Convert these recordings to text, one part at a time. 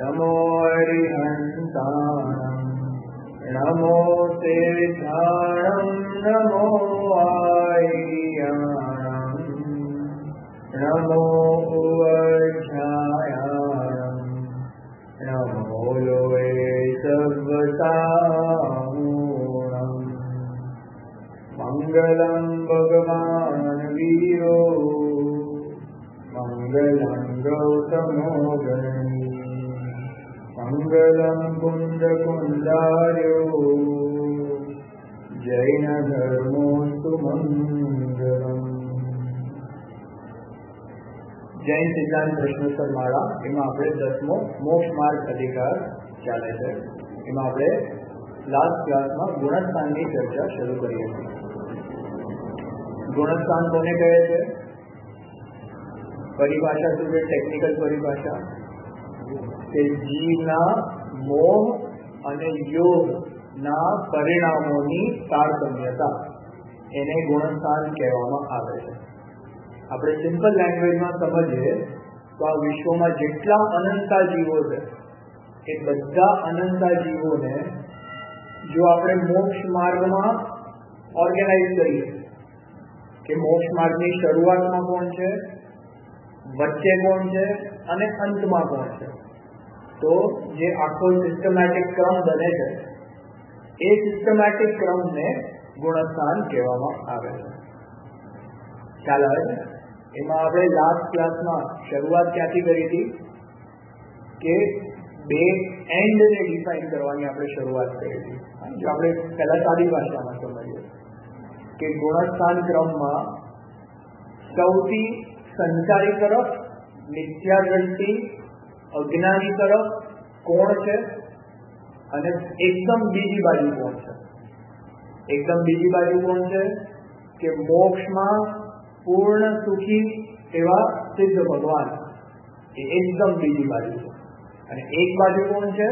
નમો હરિહંતાણં નમો તેજાણં નમો આય્યાણં નમો ઉવજાયાણં નમો લોએ સર્વસાહૂણં મંગલં ભગવાન વીરો મંગલં ગૌતમોગણી મંગલં કુંદકુંદાર્યો જૈન ધર્મોસ્તુ મંગલમ. જૈન સિદ્ધાંત પ્રશ્નોત્તર માળા, એમાં આપણે 10મો મોક્ષ માર્ગ અધિકાર ચાલે છે. એમાં આપણે લાસ્ટ ક્લાસમાં ગુણસ્થાનની ચર્ચા શરૂ કરી હતી. ગુણસ્થાન કોને કહે છે? પરિભાષા શું છે? ટેકનિકલ પરિભાષા કે જીવના મોહ અને યોગના પરિણામોની તારતમ્યતા, એને ગુણસ્થાન કહેવામાં આવે છે. આપણે સિમ્પલ લેંગ્વેજમાં સમજીએ તો આ વિશ્વમાં જેટલા અનંતા જીવો છે એ બધા અનંતા જીવોને જો આપણે મોક્ષ માર્ગમાં ઓર્ગેનાઇઝ કરીએ કે મોક્ષ માર્ગની શરૂઆતમાં કોણ છે, વચ્ચે કોણ છે અને અંતમાં કોણ છે, તો જે આખો સિસ્ટમેટિક ક્રમ બને છે એ સિસ્ટમેટિક ક્રમને ગુણસ્થાન કહેવામાં આવે છે. ખ્યાલ આવે છે? એમાં આપણે લાસ્ટ ક્લાસમાં શરૂઆત ક્યાંથી કરી હતી કે બે એન્ડને ડિફાઇન કરવાની આપણે શરૂઆત કરી હતી. જો આપણે પહેલા સાદી ભાષામાં સમજીએ કે ગુણસ્થાન ક્રમમાં સૌથી સંસારી તરફ, મિથ્યા દ્રષ્ટિ, અજ્ઞાની તરફ કોણ છે અને એકદમ બીજી બાજુ કોણ છે. એકદમ બીજી બાજુ કોણ છે કે મોક્ષમાં પૂર્ણ સુખી એવા સિદ્ધ ભગવાન, એ એકદમ બીજી બાજુ છે. અને એક બાજુ કોણ છે?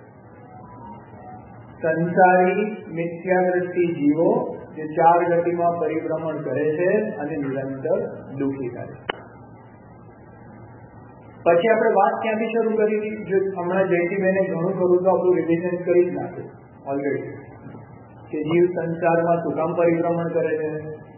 સંસારી મિથ્યા દ્રષ્ટિ જીવો જે 4 ગતિમાં પરિભ્રમણ કરે છે અને નિરંતર દુઃખી થાય. પછી આપણે વાત ક્યાંથી શરૂ કરી હતી? જો હમણાં જયંતીબેને ઘણું ખરું તો આપણું રિવિઝન કરી જ નાખ્યું ઓલરેડી, કે જીવ સંસારમાં શું કામ પરિભ્રમણ કરે છે,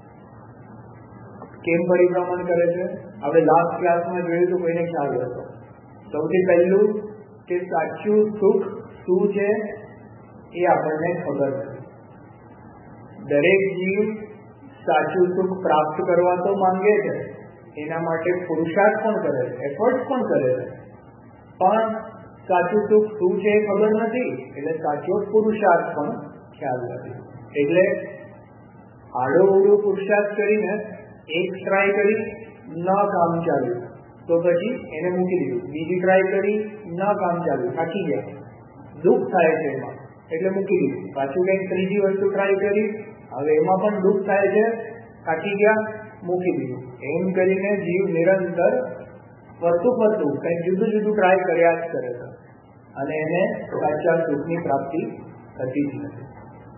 કેમ પરિભ્રમણ કરે છે. આપણે લાસ્ટ ક્લાસમાં જોયું તો કોઈને ખ્યાલ હતો. સૌથી પહેલું કે સાચું સુખ શું છે એ આપણને ખબર નથી. દરેક જીવ સાચું સુખ પ્રાપ્ત કરવા તો માંગે છે, એના માટે પુરુષાર્થ પણ કરે છે, એફર્ટ પણ કરે છે, પણ સાચું સુખ શું છે એ ખબર નથી, એટલે સાચો પુરુષાર્થ પણ ખ્યાલ નથી. એટલે આડો ઉડો પુરુષાર્થ કરીને એક ટ્રાય કરી, ન કામ ચાલ્યું તો પછી એને મૂકી દીધું. બીજી ટ્રાય કરી, ન કામ ચાલ્યું, થાકી ગયા, દુઃખ થાય છે એમાં, એટલે મૂકી દીધું. પાછું કંઈક ત્રીજી વસ્તુ ટ્રાય કરી, હવે એમાં પણ દુઃખ થાય છે, થાકી ગયા, મૂકી દીધું. એમ કરીને જીવ નિરંતર ફરતું કંઈક જુદું જુદું ટ્રાય કર્યા જ કરે છે અને એને સાચા સુખની પ્રાપ્તિ થતી જ નથી.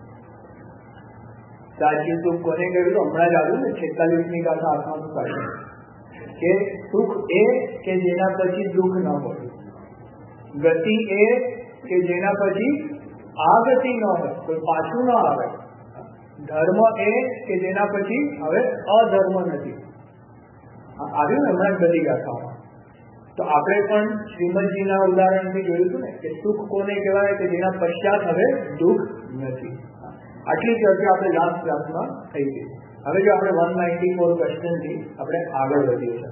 સાચું સુખ કોને કહ્યું? તો હમણાં જ આવ્યું ને 46મી ગાથા આત્મા પાસે, કે સુખ એ કે જેના પછી દુઃખ ન હોય, ગતિ એ કે જેના પછી આ ગતિ ન હોય, કોઈ પાછું ન આવે, ધર્મ એ કે જેના પછી હવે અધર્મ નથી. આવ્યું ને હમણાં બધી ગાથામાં. તો આપણે પણ શ્રીમદજીના ઉદાહરણથી જોયું હતું ને કે સુખ કોને કહેવાય કે જેના પશ્ચાત હવે દુઃખ નથી. આટલી ચર્ચા આપણે લાસ્ટ ક્લાસમાં થઈ ગઈ. હવે જો આપણે 194 ક્વેશ્ચનથી આપણે આગળ વધીએ છીએ.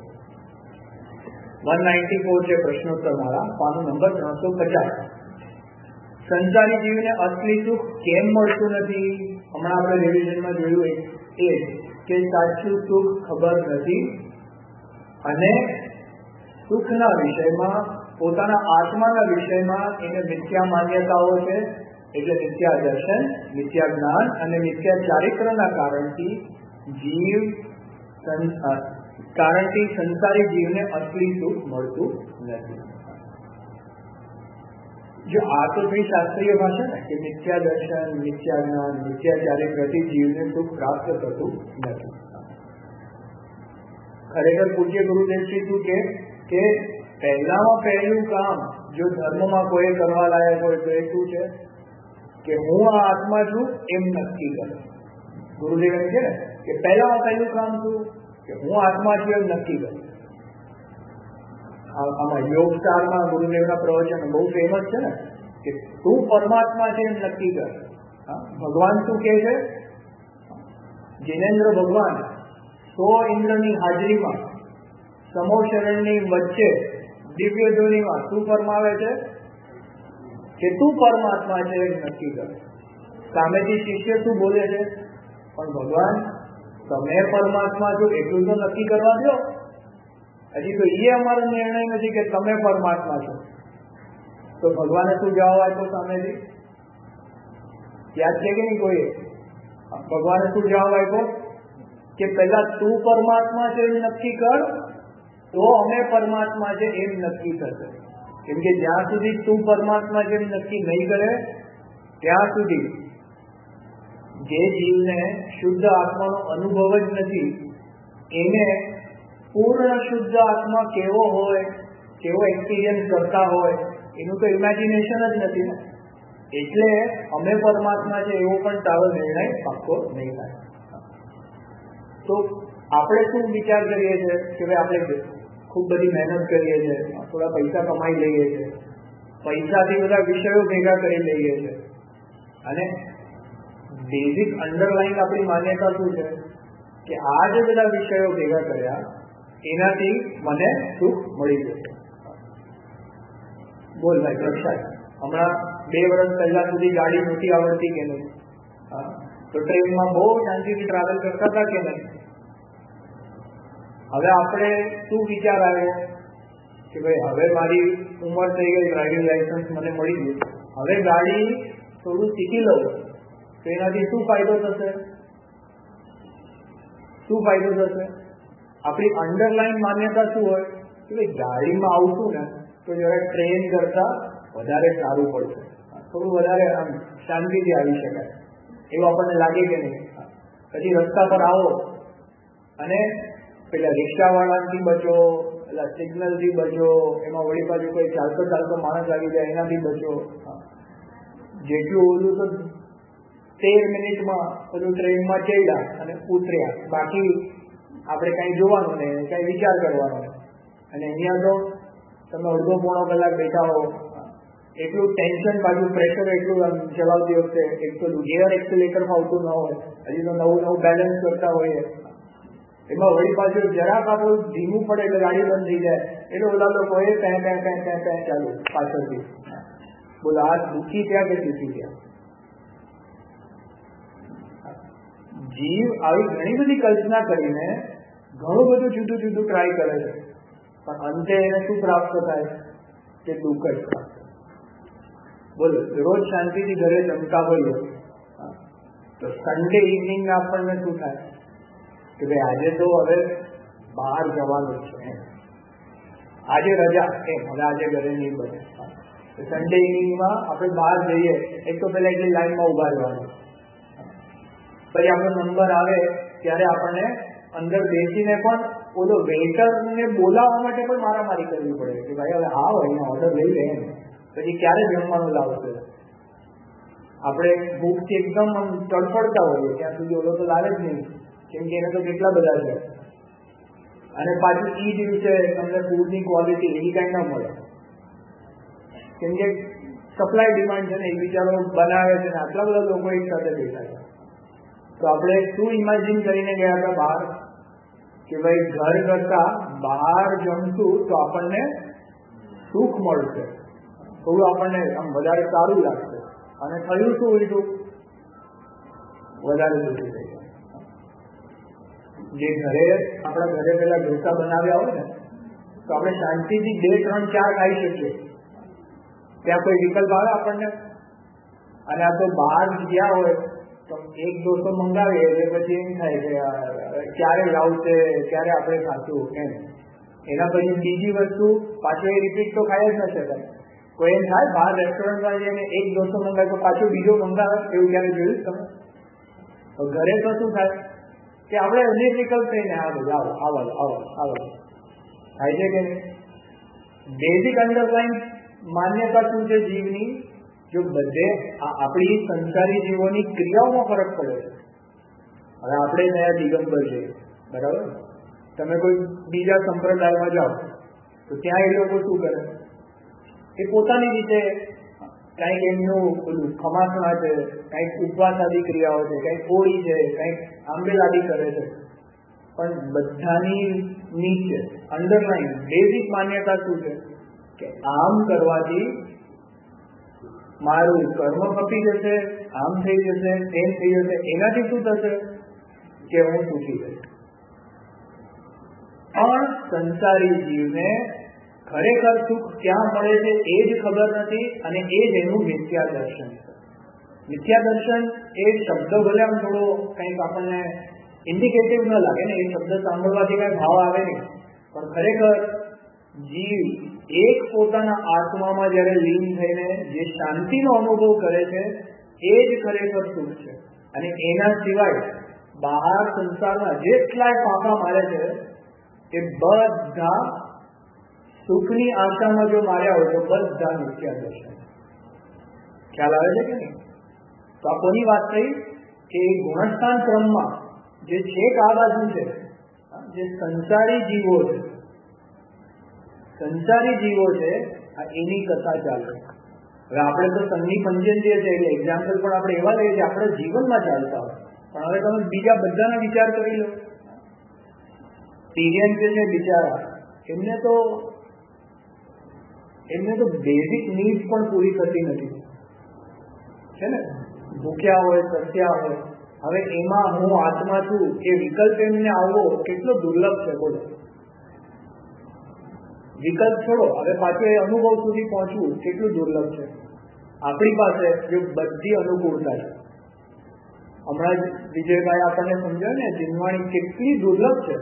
194 છે પ્રશ્નોત્તર માળા, પાનું નંબર 350. સંસારી જીવને અસલી સુખ કેમ મળતું નથી? હમણાં આપણે રિવિઝનમાં જોયું એ કે સાચું સુખ ખબર નથી અને સુખના વિષયમાં, પોતાના આત્માના વિષયમાં એને મિથ્યા માન્યતાઓ છે. એટલે મિથ્યા દર્શન, મિથ્યા જ્ઞાન અને મિથ્યા ચારિત્રના કારણથી સંસારી જીવને અસલી સુખ મળતું નથી. જો આ તો થઈ શાસ્ત્રીય ભાષા ને કે મિથ્યા દર્શન, મિથ્યા જ્ઞાન, મિથ્યા ચારિત્રથી જીવને સુખ પ્રાપ્ત થતું નથી. ખરેખર પૂજ્ય ગુરુદેવજી શું કે પહેલામાં પહેલું કામ જો ધર્મમાં કોઈ કરવા લાયક હોય તો એ શું છે કે હું આ આત્મા છું એમ નક્કી કરે. ગુરુદેવ એમ છે ને કે પહેલામાં પહેલું કામ શું કે હું આત્મા છું એમ નક્કી કરે. આમાં યોગ સારમાં ગુરુદેવના પ્રવચન બહુ ફેમસ છે ને કે તું પરમાત્મા છે એમ નક્કી કર. ભગવાન શું કહે છે? જિનેન્દ્ર ભગવાન 100 ઇન્દ્રની હાજરીમાં સમો શરણની વચ્ચે દિવ્ય જોનીમાં શું ફરમાવે છે કે તું પરમાત્મા છે એમ નક્કી કર. સામેથી શિષ્ય શું બોલે છે? પણ ભગવાન તમે પરમાત્મા છો એટલું તો નક્કી કરવા દો. હજી તો એ અમારો નિર્ણય નથી કે તમે પરમાત્મા છો. તો ભગવાને શું જવાબ આપ્યો સામેથી? યાદ છે કે નહીં કોઈએ? ભગવાને શું જવાબ આપ્યો કે પહેલા તું પરમાત્મા છે એમ નક્કી કર તો અમે પરમાત્મા છે એમ નક્કી થશે. કેમ કે જ્યાં સુધી તું પરમાત્મા છે એમ નક્કી નહીં કરે ત્યાં સુધી જે જીવને શુદ્ધ આત્માનો અનુભવ જ નથી એને પૂર્ણ શુદ્ધ આત્મા કેવો હોય, કેવો એક્સપિરિયન્સ કરતા હોય એનું તો ઇમેજિનેશન જ નથી ને. એટલે અમે પરમાત્મા છે એવો પણ તારો નિર્ણય પાક્કો નહીં થાય. તો આપણે શું વિચાર કરીએ છીએ કે ભાઈ આપણે ખૂબ બધી મહેનત કરીએ છીએ, થોડા પૈસા કમાઈ લઈએ છીએ, પૈસાથી બધા વિષયો ભેગા કરી લઈએ છીએ અને બેઝિક અંડરલાઈન આપણી માન્યતા શું છે કે આ જે બધા વિષયો ભેગા કર્યા એનાથી મને સુખ મળી જશે. બોલ ભાઈ પ્રસાદ, હમણાં 2 વર્ષ પહેલા સુધી ગાડી નથી આવડતી કે નહીં? તો ટ્રેનમાં બહુ શાંતિથી ટ્રાવેલ કરતા હતા કે નહીં? હવે આપણે શું વિચાર આવ્યો કે ભાઈ હવે મારી ઉંમર થઈ ગઈ, ડ્રાઇવિંગ લાયસન્સ મને મળી ગયું, હવે ગાડી થોડું શીખી લઉં તો એનાથી શું ફાયદો થશે? શું ફાયદો થશે? આપણી અંડરલાઈન માન્યતા શું હોય કે ભાઈ ગાડીમાં આવશું ને તો જરા ટ્રેન કરતા વધારે સારું પડશે, થોડું વધારે આમ શાંતિથી આવી શકાય એવું આપણને લાગે કે નહીં? પછી રસ્તા પર આવો અને પેલા રિક્ષાવાળાથી બચો, પેલા સિગ્નલથી બચો, એમાં વળી પાછું કોઈ ચાલતો માણસ આવી જાય એનાથી બચો. જેટલું ઓલું તો 13 મિનિટમાં બધું ટ્રેનમાં ચડ્યા અને ઉતર્યા, બાકી આપણે કઈ જોવાનું નહીં, કઈ વિચાર કરવાનો નહીં. અને અહીંયા તો તમે અડધો પોણો કલાક બેઠા હો, એટલું ટેન્શન, પાછું પ્રેશર એટલું ચલાવતી વખતે, એક તો ગિયર એક્સિલેટર ફાવતું ન હોય, હજી તો નવું બેલેન્સ કરતા હોઈએ, એમાં વળી પાછું જરાક આપણું ધીમું પડે એટલે ગાડી બંધ થઈ જાય એટલે ઓલા લોકો એ પે ચાલુ પાછળથી. બોલો આ દુઃખી ત્યાં કે સુખી ત્યાં? જીવ આવી ઘણી બધી કલ્પના કરીને ઘણું બધું જુદું જુદું ટ્રાય કરે છે, પણ અંતે એને શું પ્રાપ્ત થાય કે દુઃખ જ પ્રાપ્ત. બોલો રોજ શાંતિથી ઘરે જમતા હોઈએ તો સન્ડે ઇવનિંગ આપણને શું થાય કે ભાઈ આજે તો હવે બહાર જવાનું છે, આજે રજા, હવે આજે ઘરે નહીં બને. સન્ડે ઇવનિંગમાં આપણે બહાર જઈએ, એક તો પેલા એટલી લાઈનમાં ઉભા રહેવાનું, પછી આપણો નંબર આવે ત્યારે આપણને અંદર બેસીને પણ ઓલો વેઇટરને બોલાવવા માટે પણ મારામારી કરવી પડે કે ભાઈ હવે આવો અહીંયા ઓર્ડર લઈ લે, પછી ક્યારે જમવાનું લાવશે. આપણે ભૂખથી એકદમ તડફડતા હોઈએ ત્યાં સુધી ઓલો તો લાવે જ નહીં, કેમ કે એને તો કેટલા બધા છે. અને પાછું એ દિવસે તમને ફૂડની ક્વોલિટી એવી કાંઈ ન મળે, કેમ કે સપ્લાય ડિમાન્ડ છે ને, એ વિચારો બનાવે છે ને આટલા બધા લોકો એક સાથે બેઠા છે. તો આપણે શું ઇમેજિન કરીને ગયા હતા બહાર કે ભાઈ ઘર કરતા બહાર જમશું તો આપણને સુખ મળશે, થોડું આપણને આમ વધારે સારું લાગશે, અને થયું શું ઉલટું? વધારે દુઃખી થઈ જાય. જે ઘરે આપણા ઘરે પેલા ઢોસા બનાવ્યા હોય ને તો આપણે શાંતિથી 2, 3, 4 ખાઈ શકીએ, ત્યાં કોઈ વિકલ્પ આવે આપણને? અને આ તો બહાર ગયા હોય તો એક ડોસો મંગાવીએ એટલે પછી એમ થાય કે ક્યારે લાવશે, ક્યારે આપણે ખાશું એમ. એના પછી બીજી વસ્તુ પાછો એ રિપીટ તો ખાઈ જ ન શકાય. કોઈ એમ થાય બહાર રેસ્ટોરન્ટમાં જઈને એક ડોસો મંગાવે તો પાછો બીજો મંગાવે, એવું ક્યારે જોયું તમે? તો ઘરે તો શું થાય કે આપણે નિર્વિકલ્પ થઈને હા ભાઈ આવો થાય છે કે નહીં? બેઝિક અંડરલાઈન માન્યતા શું છે જીવની? જો બધે આપણી સંસારી જીવોની ક્રિયાઓમાં ફરક પડે છે. હવે આપણે નયા દિગંબર છે, બરાબર? તમે કોઈ બીજા સંપ્રદાયમાં જાઓ તો ત્યાં એ લોકો શું કરે? એ પોતાની રીતે કંઈક એમનું પેલું ખમાસણા છે, કંઈક ઉપવાસ આદિ ક્રિયાઓ છે, કંઈક હોળી છે, કંઈક આંબેલ આદિ કરે છે. પણ બધાની નીચે અંડરલાઈન બેઝિક માન્યતા શું છે કે આમ કરવાથી મારું કર્મ ખપી જશે, આમ થઈ જશે, તેમ થઈ જશે. એનાથી શું થશે કે હું સુખી થઈશ. પણ સંસારી જીવને ખરેખર સુખ ક્યાં મળે છે એ જ ખબર નથી, અને એ જ એનું મિથ્યા દર્શન છે. મિથ્યા દર્શન એ શબ્દ ભલે આમ થોડો કંઈક આપણને ઇન્ડિકેટિવ ન લાગે ને, એ શબ્દ સાંભળવાથી કઈ ભાવ આવે નહીં, પણ ખરેખર જીવ એક પોતાના આત્મામાં જયારે લીન થઈને જે શાંતિનો અનુભવ કરે છે એ જ ખરેખર સુખ છે. અને એના સિવાય બહાર સંસારમાં જેટલાય પાપા મારે છે એ બધા સુખની આશામાં જો માર્યા હોય તો બધા મિથ્યા દર્શન. ખ્યાલ આવે છે કે નહીં? તો આ કોની વાત થઈ કે ગુણસ્થાન ક્રમમાં જે છેક આ બાજુ છે, જે સંસારી જીવો છે, આ એની કથા ચાલે. હવે આપણે તો સંધિ પંચેન્દ્રિય છે એટલે એક્ઝામ્પલ પણ આપણે એવા લઈએ જે આપણે જીવનમાં ચાલતા હોય. પણ હવે તમે બીજા બધાના વિચાર કરી લો. તિર્યન છે બિચારા, એમને તો બેઝિક નીડ પણ પૂરી થતી નથી, છે ને? ભૂખ્યા હોય, તરસ્યા હોય. હવે એમાં હું આત્મા છું એ વિકલ્પ એમને આવવો કેટલો દુર્લભ છે, બોલો. વિકલ્પ છોડો, હવે પાછું એ અનુભવ સુધી પહોંચવું કેટલું દુર્લભ છે. આપણી પાસે જો બધી અનુકૂળતા છે. હમણાં જ વિજયભાઈ આપણને સમજાય ને જીવવાણી કેટલી દુર્લભ છે,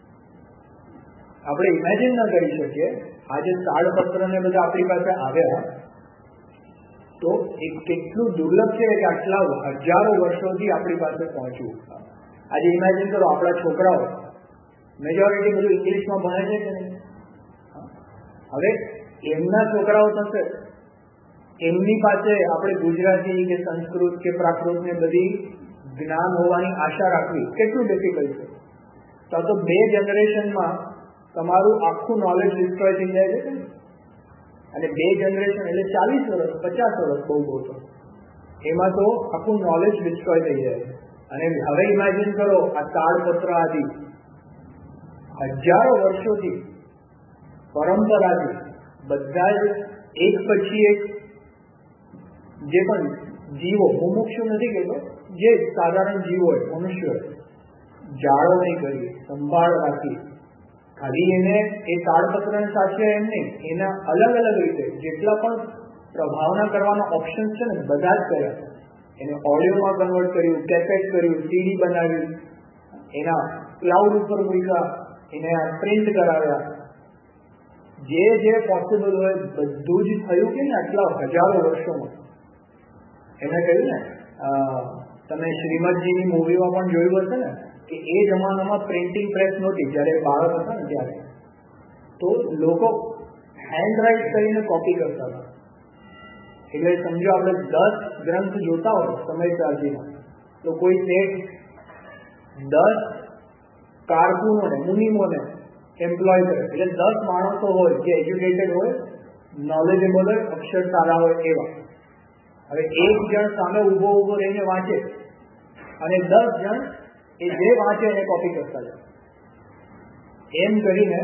આપણે ઇમેજિન ન કરી શકીએ. આજે તાળપત્ર ને બધા આપણી પાસે આવ્યા તો એ કેટલું દુર્લભ છે કે આટલા હજારો વર્ષોથી આપણી પાસે પહોંચવું. આજે ઇમેજિન કરો, આપણા છોકરાઓ મેજોરિટી બધું ઇંગ્લિશમાં ભણે છે કે નહીં? હવે એમના છોકરાઓ થશે, એમની પાસે આપણે ગુજરાતી કે સંસ્કૃત કે પ્રાકૃત ને બધી જ્ઞાન હોવાની આશા રાખવી કેટલું ડિફિકલ્ટ છે. તો 2 જનરેશનમાં તમારું આખું નોલેજ ડિસ્ટ્રોય થઈ જાય છે. અને 2 જનરેશન એટલે 40 વર્ષ 50 વર્ષ બહુ તો એમાં તો આખું નોલેજ ડિસ્ટ્રોય થઈ જાય. અને હવે ઇમેજિન કરો આ તાળપત્ર આદિ હજારો વર્ષોથી પરંપરાથી બધા જ એક પછી એક જે પણ જીવો, મુમુક્ષુ નથી કહેતો, જે સાધારણ જીવો હોય, મનુષ્ય જાળવણી કરી, સંભાળ રાખી, ખાલી એને એ તાળપત્રને સાથે એમ નહીં, એના અલગ અલગ રીતે જેટલા પણ પ્રભાવના કરવાના ઓપ્શન છે ને બધા જ કર્યા. એને ઓડિયોમાં કન્વર્ટ કર્યું, કેસેટ કર્યું, સીડી બનાવી, એના ક્લાઉડ ઉપર મૂક્યા, એને પ્રિન્ટ કરાવ્યા, જે પોસિબલ હોય બધું જ થયું કે ને આટલા હજારો વર્ષોમાં. એને કહ્યું ને, તમે શ્રીમદજીની મૂવીમાં પણ જોયું હશે ને કે એ જમાનામાં પ્રિન્ટિંગ પ્રેસ નહોતી જ્યારે બાળક હતા ને ત્યારે, તો લોકો હેન્ડ રાઇટ કરીને કોપી કરતા હતા. એટલે સમજો આપણે 10 ગ્રંથ જોતા હોય સમયચાર્જીમાં તો કોઈ શેઠ 10 કારકુનોને, મુનિમોને એમ્પ્લોય કરે, એટલે 10 માણસો હોય જે એજ્યુકેટેડ હોય, નોલેજેબલ હોય, અક્ષર સારા હોય એવા. હવે એક જણ સામે ઉભો રહીને વાંચે અને 10 જણ એ જે વાંચે એને કોપી કરતા જાય. એમ કરીને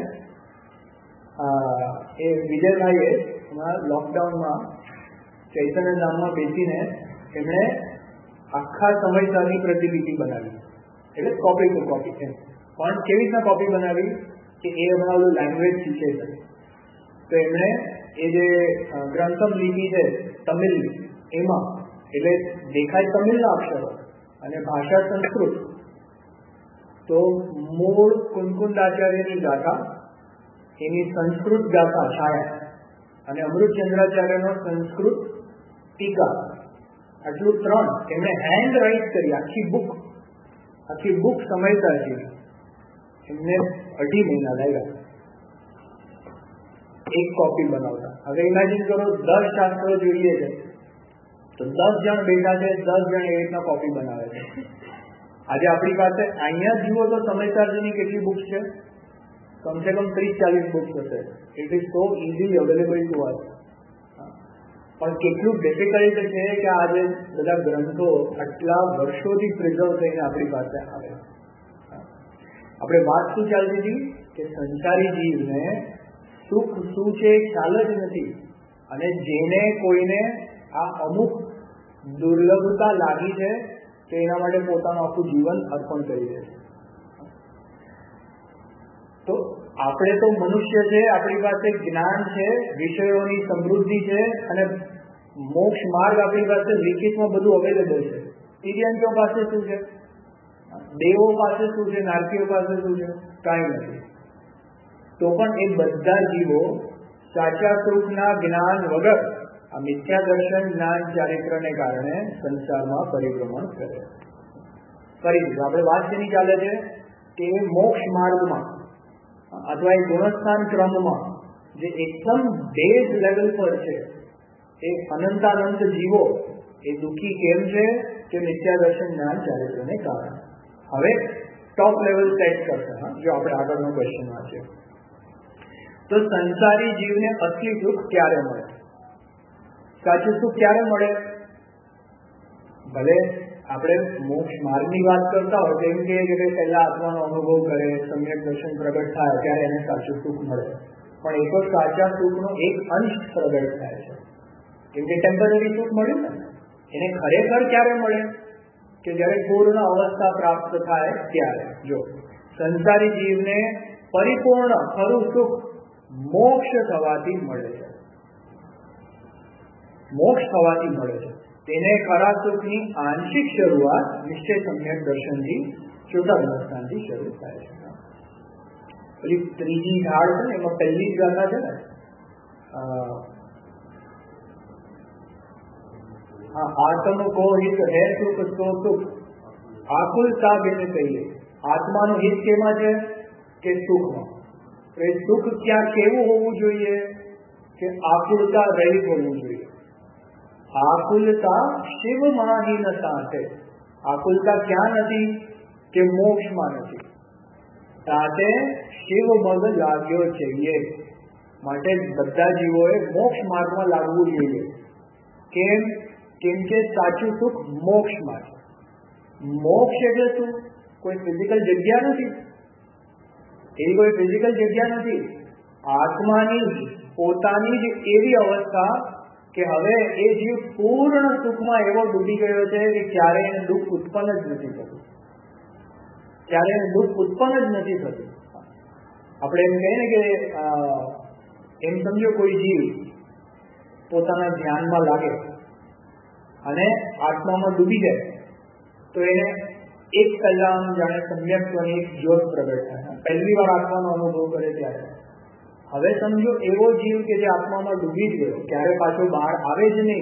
એ વિજયભાઈએ લોકડાઉનમાં ચૈતન્ય ધામમાં બેસીને એમણે આખા સમયસારની પ્રતિલિપિ બનાવી, એટલે કોપી ટુ કોપી. એમ પણ કેવી રીતના કોપી બનાવી કે એ હમણાં ઓલું લેંગ્વેજ શીખે છે તો એમણે એ જે ગ્રંથમ લિપિ છે તમિલની, એમાં એટલે દેખાય તમિલના અક્ષરો અને ભાષા સંસ્કૃત, તો મૂળ કુંકુંદાચાર્યની ગાથા, એની સંસ્કૃત ગાથા છાયા અને અમૃતચંદ્રાચાર્યનો સંસ્કૃત ટીકા, આટલું 3 એમણે હેન્ડ રાઇટ કરી. આખી બુક સમયતા છે. એમને 2.5 મહિના લાગ્યા. એક કોપી બનાવતા. હવે ઇમેજિન કરો 10 શાસ્ત્રો જોઈએ છે તો 10 જણ બેઠા છે, 10 જણ એ રીતના કોપી બનાવે છે. આજે આપણી પાસે અહીંયા જુઓ તો સમયસારજીની કેટલી બુક્સ છે, કમસે કમ 30-40 બુક્સ હશે. It is so easily available to us. પણ કેટલું ડિફિકલ્ટ છે કે આજે બધા ગ્રંથો આટલા વર્ષોથી પ્રિઝર્વ થઈને આપણી પાસે આવે. આપણે વાત શું ચાલતી હતી કે સંસારી જીવને સુખ શું છે ખ્યાલ જ નથી, અને જેને કોઈને આ અમુક દુર્લભતા લાગી છે તો એના માટે પોતાનું આખું જીવન અર્પણ કરી દે છે. તો આપણે તો મનુષ્ય છે, આપણી પાસે જ્ઞાન છે, વિષયોની સમૃદ્ધિ છે, અને મોક્ષ માર્ગ આપણી પાસે લિખિતમાં બધું અવેલેબલ છે. તિર્યંતો પાસે શું છે, દેવો પાસે શું છે, નારકીઓ પાસે શું છે, કાંઈ નથી. તો પણ એ બધા જીવો સાચા સુખના જ્ઞાન વગર આ મિથ્યા દર્શન જ્ઞાન ચારિત્રને કારણે સંસારમાં પરિભ્રમણ કરે. ફરી આપણે વાત શેની ચાલે છે કે મોક્ષ માર્ગમાં અથવા એ ગુણસ્થાન ક્રમમાં જે એકદમ બેઝ લેવલ પર છે એ અનંતાનંત જીવો એ દુઃખી કેમ છે કે મિથ્યા દર્શન જ્ઞાન ચારિત્રને કારણે. હવે ટોપ લેવલ સેટ કરશે. જો આપણે આગળનો ક્વેશ્ચન વાંચીએ તો સંસારી જીવને અસલી સુખ ક્યારે મળે, સાચું સુખ ક્યારે મળે? ભલે આપણે મોક્ષ માર્ગની વાત કરતા હોય તેમ કે પહેલા આત્માનો અનુભવ કરે, સમ્યક દર્શન પ્રગટ થાય ત્યારે એને સાચું સુખ મળે. પણ એ તો સાચા સુખનો એક અંશ પ્રગટ થાય છે, કેમ કે ટેમ્પરરી સુખ મળ્યું ને. એને ખરેખર ક્યારે મળે કે જ્યારે પૂર્ણ અવસ્થા પ્રાપ્ત થાય ત્યારે. જો સંસારી જીવને પરિપૂર્ણ ખરું સુખ મોક્ષ થવાથી મળે છે. મોક્ષ થવાથી મળે છે. તેને ખરા સુખની આંશિક શરૂઆત નિશ્ચય સમ્યક દર્શનથી ચોથા અવસ્થાનથી શરૂ થાય છે. પછી ત્રીજી ઢાળ છે ને એમાં પહેલી જ ગાથા છે ને, આત્મ કો હિત હે સુખ સો સુખ આકુલતા બેને કહીએ. આત્માનું હિત કેમાં છે કે સુખમાં. તો એ સુખ ક્યાં કેવું હોવું જોઈએ કે આકુલતા રહિત હોવું જોઈએ. આકુલતા શિવમાં હિ ન સાથે. આકુલતા ક્યાં નથી કે મોક્ષમાં નથી, સાથે શિવ મગ લાગ્યો છે. માટે બધા જીવોએ મોક્ષ માર્ગમાં લાગવું જોઈએ. કેમ કે સાચું સુખ મોક્ષમાં છે. મોક્ષ એટલે શું? કોઈ ફિઝિકલ જગ્યા નથી, એવી કોઈ ફિઝિકલ જગ્યા નથી. આત્માની જ પોતાની જ એવી અવસ્થા કે હવે એ જીવ પૂર્ણ સુખમાં એવો ડૂબી ગયો છે કે ક્યારે એને દુઃખ ઉત્પન્ન જ નથી થતું. ક્યારે એને દુઃખ ઉત્પન્ન જ નથી થતું. આપણે એમ કહીએ ને કે એમ સમજો કોઈ જીવ પોતાના ધ્યાનમાં લાગે અને આત્મામાં ડૂબી જાય તો એને એક કલાક જાણે સમ્યક્ત્વની એક જ્યોત પ્રગટ થાય. પહેલી વાર આત્માનો અનુભવ કરે ત્યારે. હવે સમજો એવો જીવ કે જે આત્મામાં ડૂબી જ ગયો, ક્યારે પાછો બહાર આવે જ નહીં.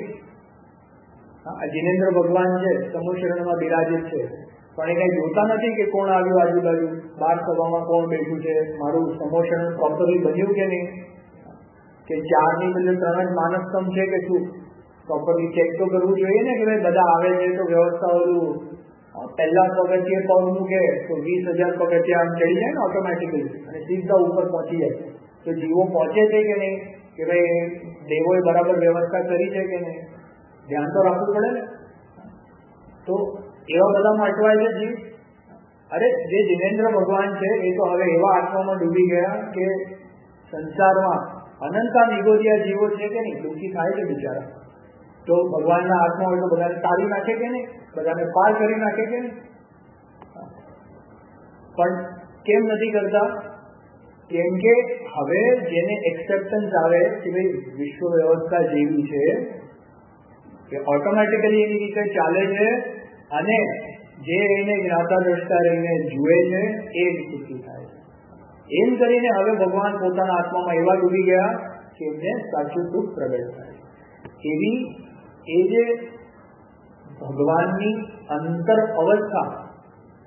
જીનેન્દ્ર ભગવાન છે, સમુશરણમાં બિરાજિત છે, પણ એ કઈ જોતા નથી કે કોણ આવ્યું આજુબાજુ, બાર સભામાં કોણ બેઠું છે, મારું સમોષણ પ્રોપરલી બન્યું કે નહીં, કે 4 ની બદલે 3 જ માનસતમ છે કે શું. પ્રોપરલી ચેક તો કરવું જોઈએ ને કે ભાઈ બધા આવે છે તો વ્યવસ્થા ઓલું પહેલા પગથિયે પગ મૂકે તો 20,000 પગથિયા આમ ચડી જાય ને ઓટોમેટિકલી અને સીધા ઉપર પહોંચી જાય. તો જીવો પહોંચે છે કે નહીં, કે ભાઈ દેવોએ બરાબર વ્યવસ્થા કરી છે કે નહીં, ધ્યાન તો રાખવું પડે ને. તો એવા બધામાં અટવાય છે જીવ. અરે જે જીનેન્દ્ર ભગવાન છે એ તો હવે એવા આત્મામાં ડૂબી ગયા કે સંસારમાં અનંતા નિગોદિયા જીવો છે કે નહીં, દુઃખી થાય છે બિચારા. તો ભગવાનના આત્મા હોય તો બધાને તાળી નાખે કે નહીં, બધાને પાર કરી નાખે કે નહીં. પણ કેમ નથી કરતા? કેમ કે હવે જેને એક્સેપ્ટન્સ આવે કે ભાઈ વિશ્વ વ્યવસ્થા જેવી છે કે ઓટોમેટિકલી એની રીતે ચાલે છે અને જે એને જ્ઞાતા દ્રષ્ટા રહીને જુએ છે એ જ સુખી થાય છે. એમ કરીને હવે ભગવાન પોતાના આત્મામાં એવા ડૂબી ગયા કે એમને સાચું સુખ પ્રગટ થાય. એવી એ જે ભગવાનની અંતર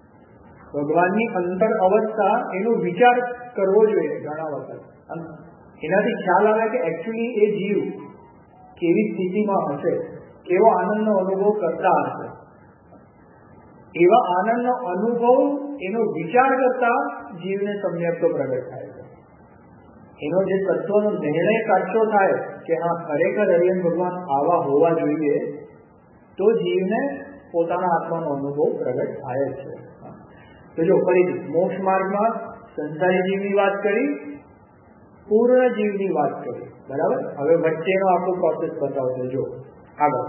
અવસ્થા એનો વિચાર કરવો જોઈએ ઘણા વખત. એનાથી ખ્યાલ આવે કે એકચ્યુઅલી એ જીવ કેવી સ્થિતિમાં હશે, કેવો આનંદનો અનુભવ કરતા હશે. એવા આનંદનો અનુભવ એનો વિચાર કરતા જીવને સમ્યક તો પ્રગટ થાય છે. એનો જે તત્વનો નિર્ણય સાચો થાય કે હા ખરેખર હરિયન ભગવાન આવા હોવા જોઈએ, તો જીવને પોતાના આત્માનો અનુભવ પ્રગટ થાય જ છે. તો જો ફરીથી મોક્ષ માર્ગમાં સંસારી જીવની વાત કરી, પૂર્ણ જીવની વાત કરી, બરાબર. હવે વચ્ચેનો આખો પ્રોસેસ બતાવશે. જો આગળ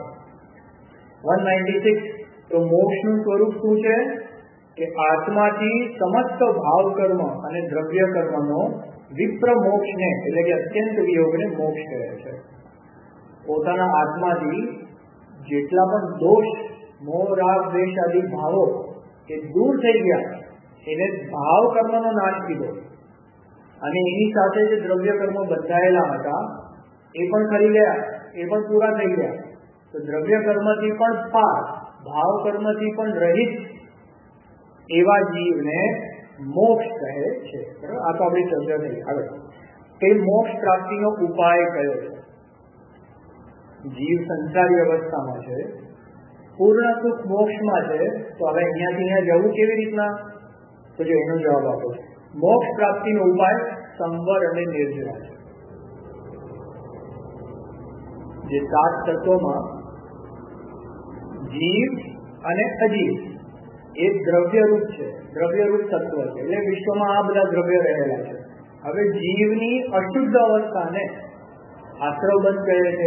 196. તો મોક્ષનું સ્વરૂપ શું છે કે આત્માથી સમસ્ત ભાવ કર્મ અને દ્રવ્ય કર્મનો વિપ્ર મોક્ષને એટલે કે અત્યંત વિયોગને મોક્ષ કહે છે. પોતાના આત્માથી જેટલા પણ દોષ, મોહ, રાગ, દ્વેષ આદિ ભાવો એ દૂર થઈ ગયા, એને ભાવ કર્મનો નાશ કીધો, અને એની સાથે જે દ્રવ્ય કર્મો બંધાયેલા હતા એ પણ કરી ગયા, એ પણ પૂરા થઈ ગયા. તો દ્રવ્ય કર્મથી પણ પાર, ભાવ કર્મથી પણ રહિત એવા જીવને મોક્ષ કહે છે. બરાબર, આ તો આપણી ચર્ચા થઈ. આગળ તે મોક્ષ પ્રાપ્તિનો ઉપાય કયો છે? જીવ સંસારી અવસ્થામાં છે, પૂર્ણ સુખ મોક્ષમાં છે, તો હવે અહીંયાથી અહીંયા જવું કેવી રીતના? તો જો એનો જવાબ આપો છો. મોક્ષ પ્રાપ્તિનો ઉપાય સંવર અને નિર્જરા છે. જે 7 તત્વોમાં જીવ અને અજીવ એ દ્રવ્યરૂપ છે, દ્રવ્યરૂપ તત્વ છે, એટલે વિશ્વમાં આ બધા દ્રવ્ય રહેલા છે. હવે જીવની અશુદ્ધ અવસ્થાને આશ્રવબંધ કહે છે,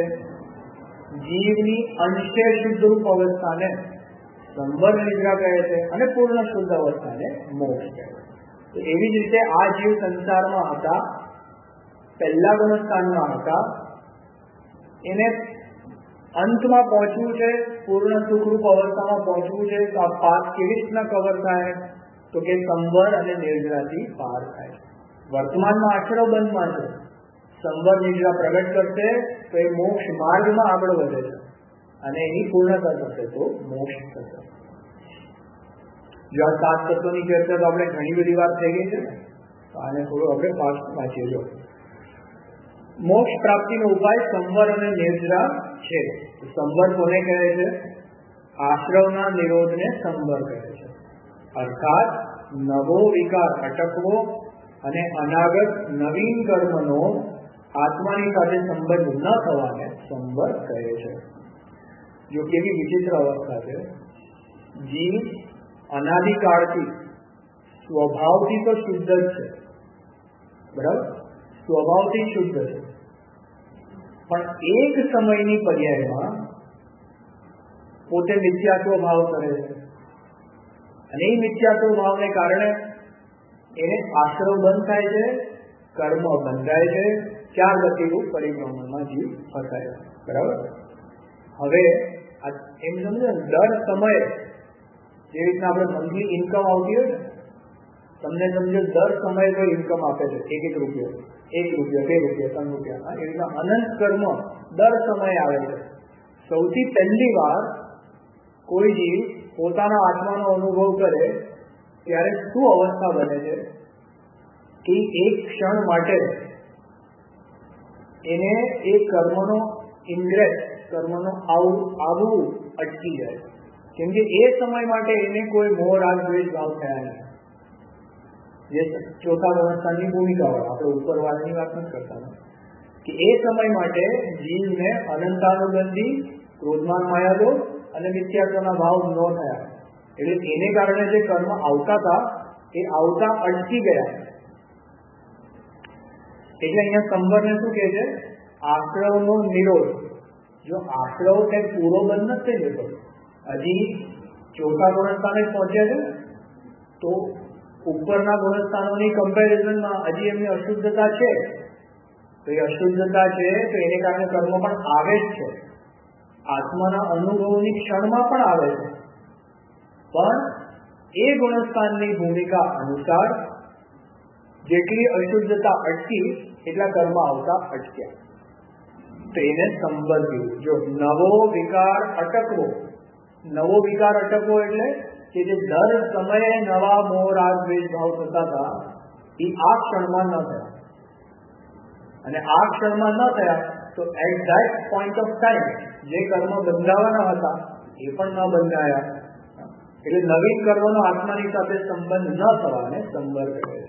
જીવની અંશે શુદ્ધ રૂપ અવસ્થાને સંવર નિદ્રા કહે છે, અને પૂર્ણ શુદ્ધ અવસ્થાને મોક્ષ કહે છે. તો એવી જ રીતે આ જીવ સંસારમાં હતા, પહેલા ગુણસ્થાનમાં હતા, એને અંતમાં પહોંચવું છે, પૂર્ણ સુખરૂપ અવસ્થામાં પહોંચવું છે. તો આ પાથ કેવી રીતના કવર થાય? તો કે સંવર અને નિર્જરાથી પાર થાય. વર્તમાનમાં આશ્રવબંધમાં છે, સંવર નિદ્રા પ્રગટ કરશે તો એ મોક્ષ માર્ગમાં આગળ વધે છે, અને એની પૂર્ણતા થશે તો મોક્ષ થશે. જો આ 7 તત્વોની ચર્ચા તો આપણે ઘણી બધી વાર થઈ ગઈ છે ને, તો આને થોડું આપણે ફાસ્ટ વાંચીએ. જો મોક્ષ પ્રાપ્તિનો ઉપાય સંવર અને નિર્જરા છે. સંવર કોને કહે છે? આશ્રવના નિરોધને સંવર કહે છે. અર્થાત નવો વિકાર અટકવો અને અનાગત નવીન કર્મનો આત્માની સાથે સંબંધ ન થવાને સંવર કહે છે. જો કેવી વિચિત્ર અવસ્થા છે. જીવ અનાદિકાળથી સ્વભાવથી તો શુદ્ધ જ છે, બરાબર, સ્વભાવથી શુદ્ધ છે, પણ એક સમયની પર્યાયમાં પોતે મિથ્યાત્વ ભાવ કરે છે, અને એ મિથ્યાત્વ ભાવને કારણે એને આશ્રવ બંધ થાય છે, કર્મ બંધાય છે, 4 ગતિરૂપ પરિભ્રમણમાં જીવ ફસાય છે. બરાબર. હવે એમ સમજો ને, દર સમયે જે રીતના આપણે મંથલી ઇન્કમ આવતી હોય ને, તમને સમજો દર સમયે કોઈ ઇન્કમ આપે છે, 1 રૂપિયો, 1 રૂપિયો, 2 રૂપિયા, 3 રૂપિયા, એ રીતના અનંત કર્મ દર સમયે આવે છે. સૌથી પહેલી વાર કોઈ જીવ પોતાના આત્માનો અનુભવ કરે ત્યારે શું અવસ્થા બને છે કે એક ક્ષણ માટે એને એ કર્મનો ઇન્દ્રેસ, કર્મનો આવવું અટકી જાય, કેમ કે એ સમય માટે એને કોઈ મોહ, રાગ, દ્વેષ ભાવ થયા નહીં. જે ચોથા ગુણસ્થાનની ભૂમિકા હોય, આપણે ઉપરવાળાની વાત નથી કરતા, કે એ સમય માટે જીવને અનંતાનુબંધી ક્રોધમાન માયાદો અને મિથ્યાત્વના ભાવ ન થયા, એટલે એને કારણે જે કર્મ આવતા હતા એ આવતા અટકી ગયા. એટલે અહીંયા સંવરને શું કહે છે? આશ્રવનો નિરોધ. જો આશ્રવ કંઈ પૂરો બંધ નથી થઈ જતો, હજી ચોથા ગુણસ્થાને પહોંચ્યા છે, તો ઉપરના ગુણસ્થાનોની કમ્પેરિઝનમાં હજી એમની અશુદ્ધતા છે, તો એ અશુદ્ધતા છે તો એને કારણે કર્મ પણ આવે જ છે, આત્માના અનુભવની ક્ષણમાં પણ આવે છે, પણ એ ગુણસ્થાનની ભૂમિકા અનુસાર જેટલી અશુદ્ધતા અટકી એટલા કર્મ આવતા અટક્યા, તો એને સંવર કીધું. જો નવો વિકાર અટકવો, નવો વિકાર અટકવો એટલે કે જે દર સમયે નવા મોહ, રાગ, દ્વેષ ભાવ થતા હતા એ આ ક્ષણમાં ન થયા. અને આ ક્ષણમાં ન થયા તો at that point of time જે કર્મ બંધાવાના હતા એ પણ ન બંધાયા. એટલે નવીન કર્મનો આત્માની સાથે સંબંધ ન થવાને સંબર કહે છે.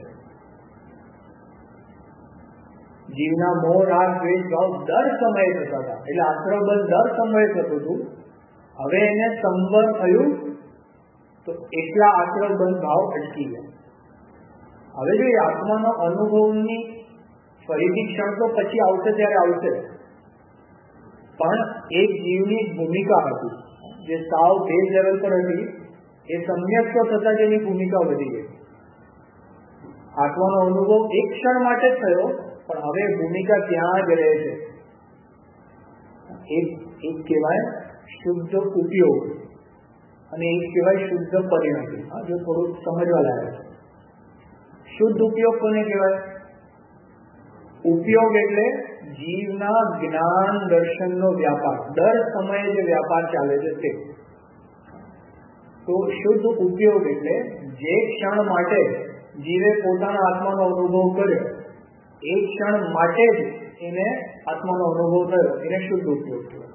જીવના મોહ રાગ દ્વેષ ભાવ દર સમયે થતા હતા, એટલે આશ્રયબંધ દર સમયે થતું હતું. હવે એને સંબર થયું તો એટલા આશ્રયબંધ ભાવ અટકી ગયા. હવે જો એ આત્માનો અનુભવની ફરીથી ક્ષણ તો પછી આવશે ત્યારે આવશે, પણ એક જીવની ભૂમિકા હતી જે સાવ બેઝ લેવલ પર હતી, એ સમ્યક્ત થતા જેની ભૂમિકા વધી ગઈ. આત્માનો અનુભવ એક ક્ષણ માટે જ થયો, પણ હવે ભૂમિકા ત્યાં જ રહે છે. એક કહેવાય શુદ્ધ ઉપયોગ અને એક કહેવાય શુદ્ધ પરિણતિ. જો થોડું સમજવા લાગે છે. શુદ્ધ ઉપયોગ કોને કહેવાય? ઉપયોગ એટલે જીવના જ્ઞાન દર્શનનો વ્યાપાર, દર સમયે જે વ્યાપાર ચાલે છે તે. તો શુદ્ધ ઉપયોગ એટલે જે ક્ષણ માટે જીવે પોતાના આત્માનો અનુભવ કર્યો, એ ક્ષણ માટે જ એને આત્માનો અનુભવ થયો, એને શુદ્ધ ઉપયોગ કહેવાય.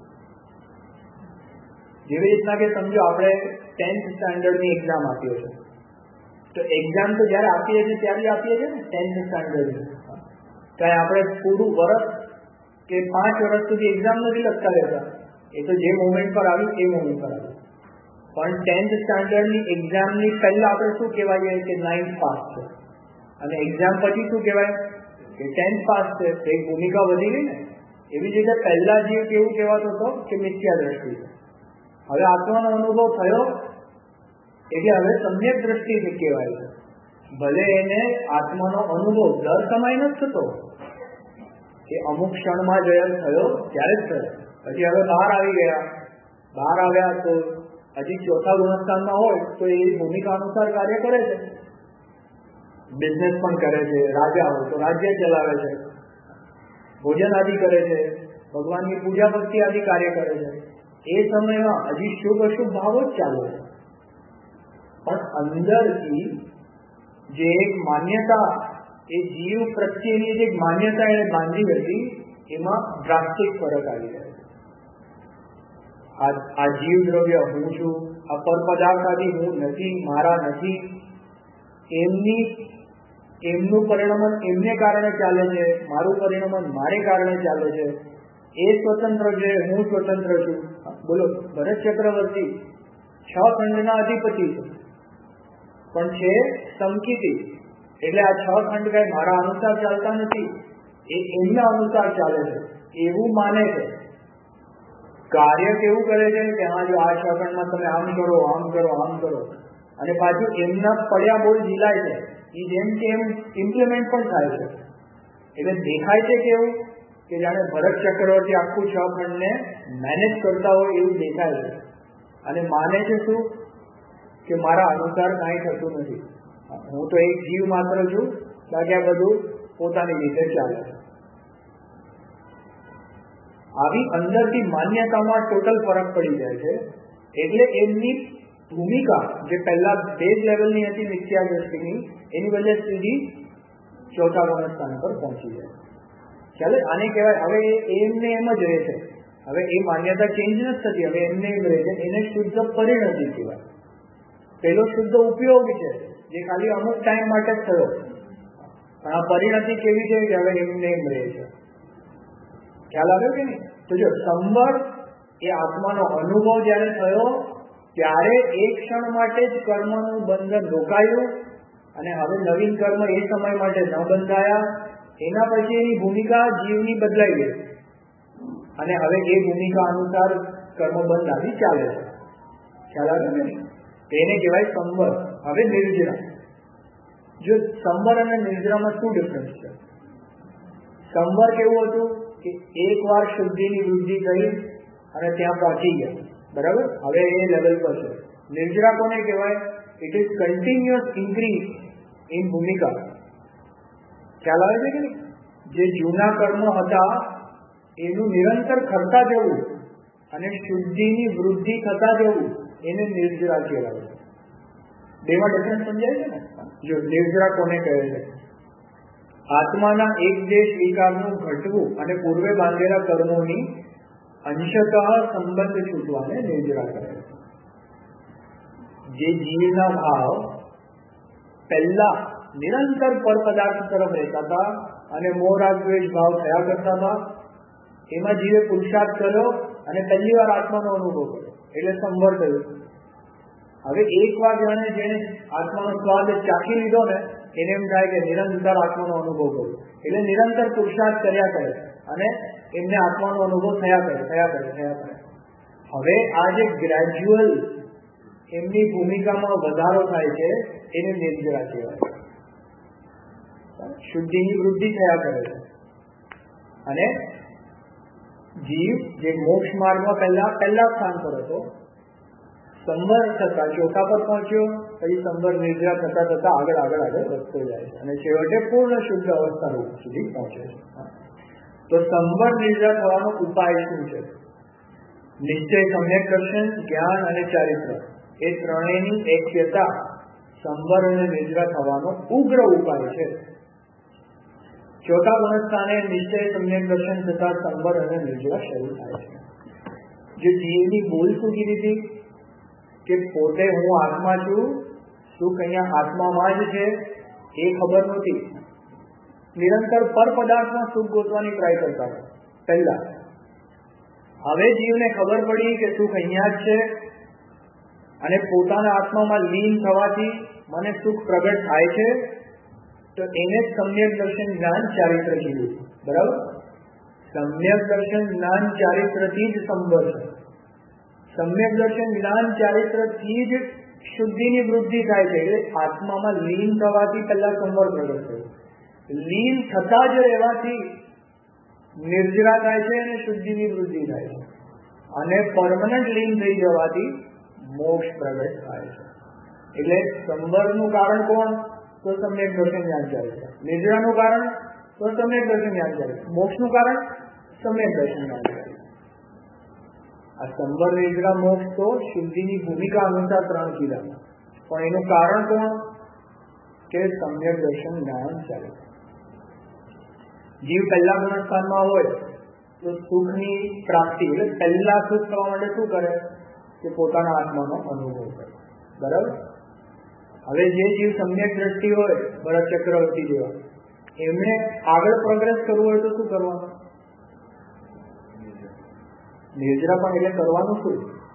જેવી રીતના કે સમજો આપણે 10th સ્ટાન્ડર્ડની એક્ઝામ આપીએ છીએ, તો એક્ઝામ તો જયારે આપીએ છીએ ત્યારે આપીએ છીએ ને 10th સ્ટાન્ડર્ડની. ત્યારે આપણે પૂરું વર્ષ કે 5 વર્ષ સુધી એક્ઝામ નથી લખતા રહેતા, એ તો જે મોમેન્ટ પર આવ્યું એ મોમેન્ટ પર આવ્યું. પણ 10th સ્ટાન્ડર્ડની એક્ઝામની પહેલા આપણે શું કહેવાય કે 9th પાસ છે, અને એક્ઝામ પછી શું કહેવાય કે 10th પાસ છે. એક ભૂમિકા વધી ગઈ ને. એવી રીતે પહેલા જીવ કેવું કહેવાતો હતો કે મિથ્યા દ્રષ્ટિ છે. હવે આત્માનો અનુભવ થયો એટલે હવે સમ્યક દ્રષ્ટિથી કહેવાય છે. ભલે એને આત્માનો અનુભવ દર સમય નથી થતો, એ અમુક ક્ષણમાં જયારે થયો ત્યારે જ થયો. પછી હવે બહાર આવી ગયા, બહાર આવ્યા તો હજી ચોથા ગુણસ્થાનમાં હોય તો એ ભૂમિકા અનુસાર કાર્ય કરે છે. બિઝનેસ પણ કરે છે, રાજા હોય તો રાજ્ય ચલાવે છે, ભોજન આદિ કરે છે, ભગવાનની પૂજા ભક્તિ આદિ કાર્ય કરે છે. એ સમયમાં હજી શુભ અશુભ ભાવો જ ચાલે છે, પણ અંદરથી જે એક માન્યતા, એ જીવ પ્રત્યેની જે માન્યતા એને બાંધી હતી, એમાં ડ્રાસ્ટિક ફરક આવી જાય છે. આ જીવ દ્રવ્ય હું છું, આ પર પદાર્થ આદિ હું નથી, મારા નથી, એમનું પરિણમન એમને કારણે ચાલે છે, મારું પરિણમન મારે કારણે ચાલે છે. એ સ્વતંત્ર છે, હું સ્વતંત્ર છું. બોલો, ભરત ચક્રવર્તી 6 ખંડના અધિપતિ છે, પણ છે સંકિતિ. એટલે આ 6 ખંડ કઈ મારા અનુસાર ચાલતા નથી, એ એમના અનુસાર ચાલે છે એવું માને છે. કાર્ય કેવું કરે છે કે હા જો આ 6 ખંડમાં તમે આમ કરો, આમ કરો, આમ કરો, અને પાછું એમના પડ્યા બોલ ઝીલાય છે, એ જેમ કે એમ ઇમ્પ્લિમેન્ટ પણ થાય છે. એટલે દેખાય છે કેવું કે જાણે ભરત ચક્રવર્તી આખું 6 ખંડને મેનેજ કરતા હોય એવું દેખાય છે, અને માને છે શું કે મારા અનુસાર કાંઈ થતું નથી, હું તો એક જીવ માત્ર છું, બાકી આ બધું પોતાની રીતે ચાલે છે. આવી અંદરથી માન્યતામાં ટોટલ ફરક પડી જાય છે. એટલે એમની ભૂમિકા જે પહેલા બેઝ લેવલની હતી મિથ્યા દ્રષ્ટિની, એની બદલે સીધી ચોથા ગુણસ્થાન પર પહોંચી જાય. ચાલે, આને કહેવાય હવે એમને એમ જ રહે છે. હવે એ માન્યતા ચેન્જ નથી થતી, હવે એમને એમ રહે છે. એને શુદ્ધ પરિણતિ કહેવાય. પેલો શુદ્ધ ઉપયોગ છે જે ખાલી અમુક ટાઈમ માટે જ થયો, પણ આ પરિણતિ કેવી છે કે હવે એમને એમ રહે છે. ખ્યાલ આવ્યો કે નહીં? તો જો સંબર એ આત્માનો અનુભવ જયારે થયો ત્યારે એક ક્ષણ માટે જ કર્મનું બંધન રોકાયું, અને હવે નવીન કર્મ એ સમય માટે ન બંધાયા. એના પછી એની ભૂમિકા જીવની બદલાઈ ગઈ, અને હવે એ ભૂમિકા અનુસાર કર્મ બંધ આવી ચાલે છે. ખ્યાલ આવ્યો કે નહીં? એને કહેવાય સંબર. હવે નિર્જરા. જો સંબર અને નિર્જરામાં શું ડિફરન્સ છે? સંબર કેવું હતું કે એકવાર શુદ્ધિની વૃદ્ધિ થઈ અને ત્યાં પહોંચી ગયા, બરાબર, હવે એ લેવલ પર છે. નિર્જરા કોને કહેવાય? It is continuous increase in ભૂમિકા. ખ્યાલ આવે છે કે નહીં? જે જૂના કર્મ હતા એનું નિરંતર કરતા જવું અને શુદ્ધિની વૃદ્ધિ થતા જવું, એને નિર્જરા કહેવાય છે. બેમાં ડિફરન્સ સમજાય છે ને? જો નિર્જરા કોને કહે છે? આત્માના એક દેશ વિકારનું ઘટવું અને પૂર્વે બાંધેલા કર્મોની અંશતઃ સંબંધ છૂટવાને નિર્જરા કરે છે. જે જીવના ભાવ પહેલા નિરંતર પર પદાર્થ તરફ રહેતા હતા અને મોહ રાગ દ્વેષ ભાવ થયા કરતા હતા, એમાં જીવે પુરુષાર્થ કર્યો અને પહેલી વાર આત્માનો અનુભવ કર્યો એટલે સંવર થયું. હવે એક વાર જેને આત્માનો સ્વાદ ચાખી લીધો ને એને એમ થાય કે નિરંતર આત્માનો અનુભવ કર્યો એટલે નિરંતર પુરુષાર્થ કર્યા કરે અને એમને આત્માનો અનુભવ થયા કરે. હવે આ જે ગ્રેજ્યુઅલ એમની ભૂમિકામાં વધારો થાય છે એને નિર્જરા કહેવાય. શુદ્ધિની વૃદ્ધિ થયા કરે છે અને જીવ જે મોક્ષ માર્ગમાં પહેલા સ્થાન પર હતો, સંવર થતા ચોથા પર પહોંચ્યો, પછી સંવર નિર્જરા થતા આગળ વધતો જાય છે અને છેવટે પૂર્ણ શુદ્ધ અવસ્થા રૂપ સુધી પહોંચે છે. તો સંવર નિર્જરા થવાનો ઉપાય શું છે? નિશ્ચય, સમ્યક દર્શન, જ્ઞાન અને ચારિત્ર એ ત્રણેયની એક્યતા સંવર અને નિર્જરા થવાનો ઉગ્ર ઉપાય છે. ચોથા ગુણસ્થાને નિશ્ચય, સમ્યક દર્શન થતા સંવર અને નિર્જરા શરૂ થાય છે. જે જીવની ભૂલ શું કીધી હતી કે પોતે હું આત્મા છું, સુખ અહીંયા આત્મામાં જ છે એ ખબર નહોતી. નિરંતર પર પદાર્થમાં સુખ ગોતવાની ટ્રાય કરતા હતા પહેલા. હવે જીવને ખબર પડી કે સુખ અહીંયા જ છે અને પોતાના આત્મામાં લીન થવાથી મને સુખ પ્રગટ થાય છે, તો એને સમ્યક દર્શન જ્ઞાન ચારિત્ર કીધું. બરાબર? સમ્યક દર્શન જ્ઞાન ચારિત્રથી જ સંવર છે. સમ્યક દર્શન જ્ઞાન ચારિત્રથી જ શુદ્ધિની વૃદ્ધિ થાય છે. એટલે આત્મામાં લીન થવાથી પહેલા સંવર પ્રગટ થયું, લીન થતા જ રહેવાથી નિર્જરા થાય છે અને શુદ્ધિની વૃદ્ધિ થાય છે, અને પરમનન્ટ લીન થઈ જવાથી મોક્ષ પ્રગટ થાય છે. એટલે સંવરનું કારણ કોણ? તો સમ્યક દર્શન જ્ઞાન ચારિત્ર. નિર્જરાનું કારણ તો સમ્યક દર્શન જ્ઞાન ચારિત્ર. મોક્ષનું કારણ સમ્યક દર્શન જ્ઞાન ચારિત્ર. આ સંવર, નિર્જરા, મોક્ષ તો શુદ્ધિની ભૂમિકા અનુસાર ત્રણ કીધા, પણ એનું કારણ કોણ? કે સમ્યક દર્શન જ્ઞાન ચારિત્ર. જીવ પહેલા ગુણસ્થાનમાં હોય તો સુખની પ્રાપ્તિ એટલે પહેલા સુખ થવા માટે શું કરે? કે પોતાના આત્માનો અનુભવ કરે. બરાબર? હવે જે જીવ સમ્યક દ્રષ્ટિ હોય, ભરત ચક્રવર્તી જેવા, એમને આગળ પ્રોગ્રેસ કરવું હોય તો શું કરવાનું? નિર્જરા. પણ એટલે કરવાનું શું?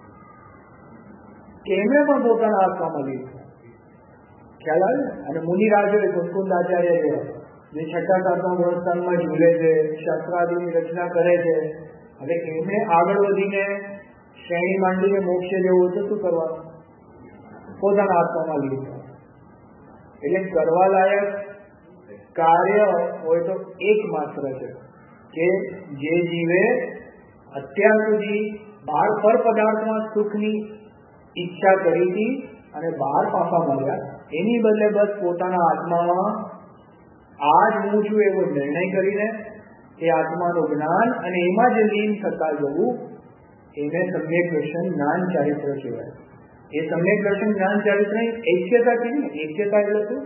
કે એમને પણ પોતાના આત્મામાં લીધું. ખ્યાલ આવે ને? અને મુનિરાજ હોય, કુંકુંદ આચાર્ય જેવા, જે છઠ્ઠા સાતમા ગુણસ્થાનમાં ઝૂલે છે, શાસ્ત્રાદિની રચના કરે છે, હવે એમને આગળ વધીને શ્રેણી માંડીને મોક્ષે જવું તો શું કરવાનું? પોતાના આત્મામાં લીધું. એટલે કરવા લાયક કાર્ય હોય તો એકમાત્ર છે કે જે જીવે અત્યાર સુધી બહાર પર પદાર્થમાં સુખની ઈચ્છા કરી હતી અને બહાર પાછા મળ્યા, એની બદલે બસ પોતાના આત્મામાં આ જ હું છું એવો નિર્ણય કરીને એ આત્માનું જ્ઞાન અને એમાં જ લીન થતા જવું, એને સમ્યક દર્શન જ્ઞાન ચારિત્ર કહેવાય. એ સમ્યક દર્શન જ્ઞાન ચારિત્રની એક્યતા કીધી ને. એક્યતા એટલે શું?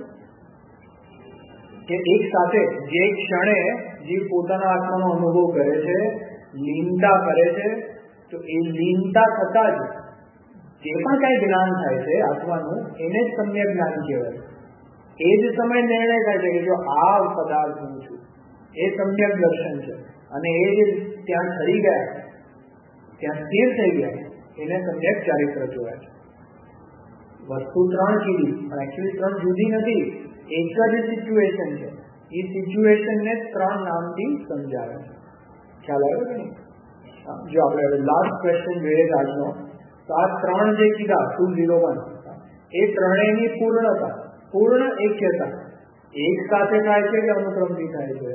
કે એક સાથે જે ક્ષણે જીવ પોતાના આત્માનો અનુભવ કરે છે, લીનતા કરે છે, તો એ લીનતા થતા જ જે પણ કઈ જ્ઞાન થાય છે આત્માનું, એને જ સમ્યક જ્ઞાન કહેવાય. એ જ સમય નિર્ણય થાય છે કે જો આ પદાર્થ હું છું, એ સમ્યક દર્શન છે, અને એ જ ત્યાં ઠરી ગયા, ત્યાં સ્થિર થઈ ગયા, એને સમ્યક ચારિત્ર કહેવાય છે. વસ્તુ ત્રણ કીધી, પણ એકચ્યુઅલી ત્રણ જુદી નથી, એક જ સિચ્યુએશન છે. એ સિચ્યુએશનને ત્રણ નામથી સમજાવે છે. ખ્યાલ આવ્યો કે નહીં? જો આપણે હવે લાસ્ટ ક્વેશ્ચન જોઈએ આજનો, તો આ ત્રણ જે કીધા 201, એ ત્રણેયની પૂર્ણતા, પૂર્ણ એક્યતા એક સાથે થાય છે કે અનુક્રમથી થાય છે?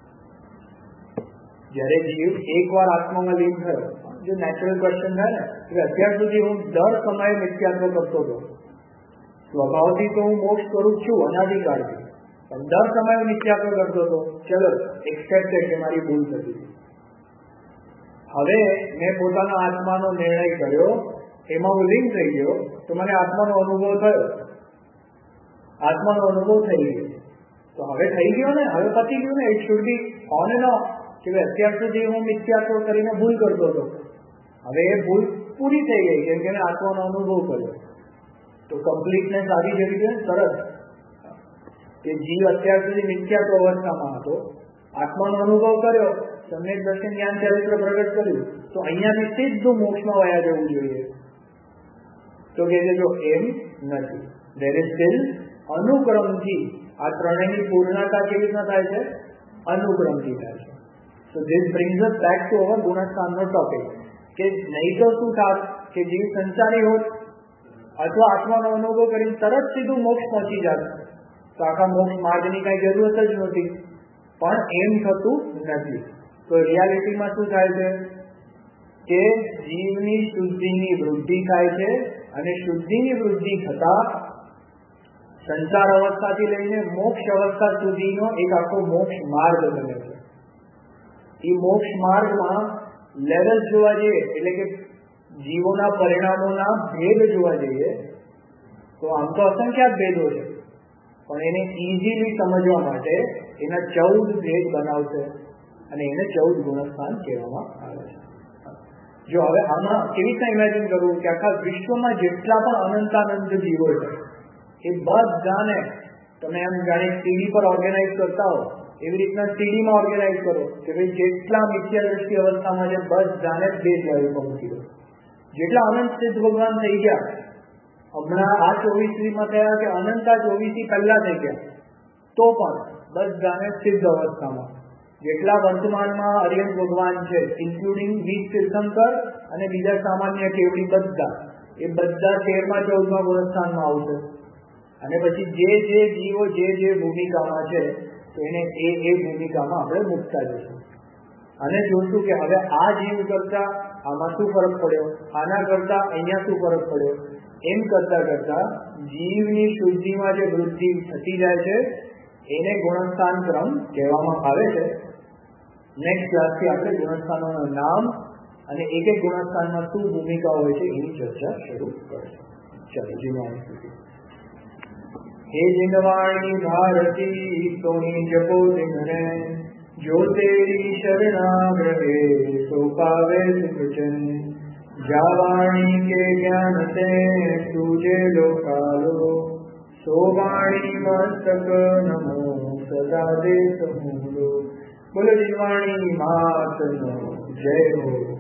જ્યારે જીવ એકવાર આત્મામાં લીન થયો, જો નેચરલ ક્વેશ્ચન થાય ને કે અત્યાર સુધી હું દર સમયે મિથ્યાત્વ કરતો હતો, સ્વભાવથી તો હું મોક્ષ કરું છું અનાધિકારથી, પણ દર સમયે મિથ્યાત્વ કરતો હતો, ચલો એક્સેપ્ટેડ કે મારી ભૂલ થતી. હવે મેં પોતાના આત્માનો નિર્ણય કર્યો, એમાં હું લીન થઈ ગયો, તો મને આત્માનો અનુભવ થયો, આત્માનો અનુભવ થઈ ગયો. તો હવે થઈ ગયો ને, હવે પતી ગયું ને. It should be on and off કે અત્યાર સુધી હું મિથ્યાત્વ કરીને ભૂલ કરતો હતો, હવે એ ભૂલ પૂરી થઈ ગઈ કેમ કે મેં આત્માનો અનુભવ કર્યો. તો કમ્પ્લીટનેસ આવી જવી જોઈએ તરત. કે જીવ અત્યાર સુધી મિથ્યાત્વ અવસ્થામાં હતો, આત્માનો અનુભવ કર્યો, સમ્યક દર્શન જ્ઞાન ચરિત્ર પ્રગટ કર્યું, તો અહીંયાથી સીધું મોક્ષમાં વયા જવું જોઈએ. તો કે જો એમ નથી, ધેર ઇઝ સ્ટીલ અનુક્રમથી આ ત્રણેયની પૂર્ણતા કેવી રીતના થાય છે? અનુક્રમથી થાય છે. So this brings us back to our ગુણસ્થાનનો ટોપિક કે નહીં તો શું થાત કે જીવ સંસારી હોત અથવા આત્માનો અનુભવ કરીને તરત સીધું મોક્ષ પહોંચી જાત, તો આખા મોક્ષ માર્ગની કઈ જરૂરત જ નહોતી. પણ એમ થતું નથી. તો રિયાલિટીમાં શું થાય છે કે જીવની શુદ્ધિની વૃદ્ધિ થાય છે, અને શુદ્ધિની વૃદ્ધિ થતા સંસાર અવસ્થાથી લઈને મોક્ષ અવસ્થા સુધીનો એક આખો મોક્ષ માર્ગ બને છે. એ મોક્ષ માર્ગમાં લેવલ જોવા જઈએ, એટલે કે જીવોના પરિણામોના ભેદ જોવા જઈએ તો આમ તો અસંખ્યાત ભેદો છે, પણ એને ઇઝીલી સમજવા માટે એના 14 ભેદ બનાવશે અને એને 14 ગુણસ્થાન કહેવામાં આવે છે. જો હવે આમાં કેવી રીતના ઇમેજિન કરવું કે આખા વિશ્વમાં જેટલા પણ અનંતાનંત જીવો છે એ બધાને તમે એમ જાણે સીડી પર ઓર્ગેનાઇઝ કરતા હો એવી રીતના સીડીમાં ઓર્ગેનાઇઝ કરો કે ભાઈ જેટલા મિથ્યા દ્રષ્ટિ અવસ્થામાં છે બધાને જ ભેદ લેવલ પહોંચી દો. જેટલા અનંત સિદ્ધ ભગવાન થઈ ગયા, હમણાં આ 24મી થયા કે અનંતા 24 પહેલા થઈ ગયા, તો પણ બધાને સિદ્ધ અવસ્થામાં જેટલા વર્તમાનમાં અરિયંત ભગવાન છે ઇન્ક્લુડિંગ 20 તીર્થંકર અને બીજા સામાન્ય કેવડી બધા, એ બધા 13માં 14માં ગુણસ્થાનમાં આવશે. અને પછી જે જે જીવો જે જે ભૂમિકામાં છે એને એ ભૂમિકામાં આપણે મૂકતા જઈશું અને જોશું કે હવે આ જીવ કરતા આમાં શું ફરક પડ્યો, આના કરતા અહીંયા શું ફરક પડ્યો. એમ કરતા કરતા જીવની શુદ્ધિમાં જે વૃદ્ધિ થતી જાય છે એને ગુણસ્થાન ક્રમ કહેવામાં આવે છે. નેક્સ્ટ ક્લાસથી આપણે ગુણસ્થાનોના નામ અને એક એક ગુણસ્થાનમાં શું ભૂમિકા હોય છે એની ચર્ચા શરૂ કરીશું. ચાલો જીવવાની સ્થિતિ. હે જીનવાણી ભારતી સોની જપો સિંહને, જો તેરી શરણાગ્રહે સો પાવે સુખજન. જાવાણી કે જ્ઞાન તે તુજે લોકાલો, સો વાણી મસ્તક નમો સદા દે સમૂલો. બોલો જીનવાણી માતનો જય હો.